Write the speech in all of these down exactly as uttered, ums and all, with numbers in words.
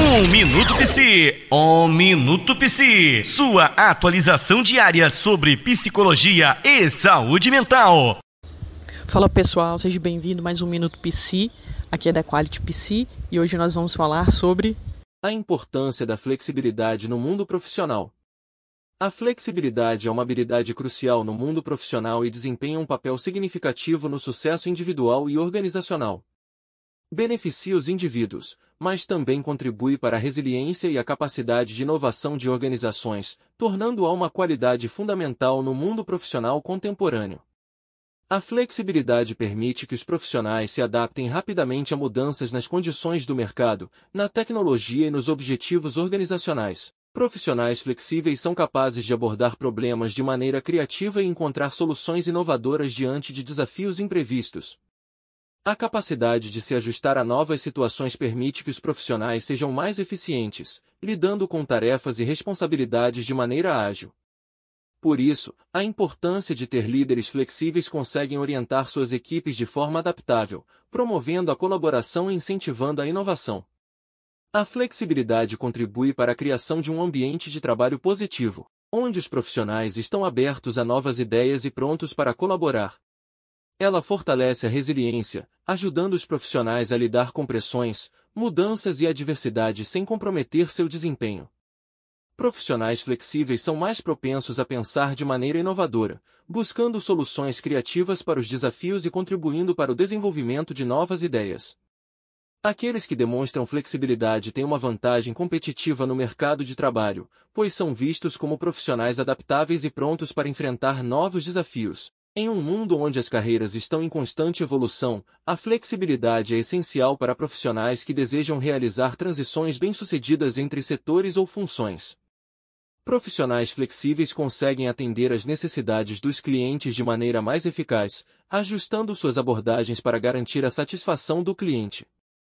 Um Minuto Psi, um Minuto Psi, sua atualização diária sobre psicologia e saúde mental. Fala pessoal, seja bem-vindo a mais um Minuto Psi, aqui é da Quality Psi e hoje nós vamos falar sobre a importância da flexibilidade no mundo profissional. A flexibilidade é uma habilidade crucial no mundo profissional e desempenha um papel significativo no sucesso individual e organizacional. Beneficia os indivíduos, mas também contribui para a resiliência e a capacidade de inovação de organizações, tornando-a uma qualidade fundamental no mundo profissional contemporâneo. A flexibilidade permite que os profissionais se adaptem rapidamente a mudanças nas condições do mercado, na tecnologia e nos objetivos organizacionais. Profissionais flexíveis são capazes de abordar problemas de maneira criativa e encontrar soluções inovadoras diante de desafios imprevistos. A capacidade de se ajustar a novas situações permite que os profissionais sejam mais eficientes, lidando com tarefas e responsabilidades de maneira ágil. Por isso, a importância de ter líderes flexíveis conseguem orientar suas equipes de forma adaptável, promovendo a colaboração e incentivando a inovação. A flexibilidade contribui para a criação de um ambiente de trabalho positivo, onde os profissionais estão abertos a novas ideias e prontos para colaborar. Ela fortalece a resiliência, ajudando os profissionais a lidar com pressões, mudanças e adversidade sem comprometer seu desempenho. Profissionais flexíveis são mais propensos a pensar de maneira inovadora, buscando soluções criativas para os desafios e contribuindo para o desenvolvimento de novas ideias. Aqueles que demonstram flexibilidade têm uma vantagem competitiva no mercado de trabalho, pois são vistos como profissionais adaptáveis e prontos para enfrentar novos desafios. Em um mundo onde as carreiras estão em constante evolução, a flexibilidade é essencial para profissionais que desejam realizar transições bem-sucedidas entre setores ou funções. Profissionais flexíveis conseguem atender às necessidades dos clientes de maneira mais eficaz, ajustando suas abordagens para garantir a satisfação do cliente.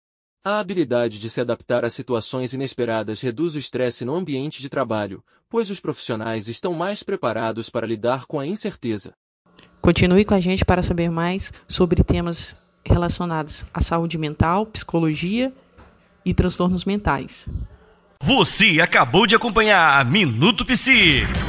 A habilidade de se adaptar a situações inesperadas reduz o estresse no ambiente de trabalho, pois os profissionais estão mais preparados para lidar com a incerteza. Continue com a gente para saber mais sobre temas relacionados à saúde mental, psicologia e transtornos mentais. Você acabou de acompanhar Minuto Psi.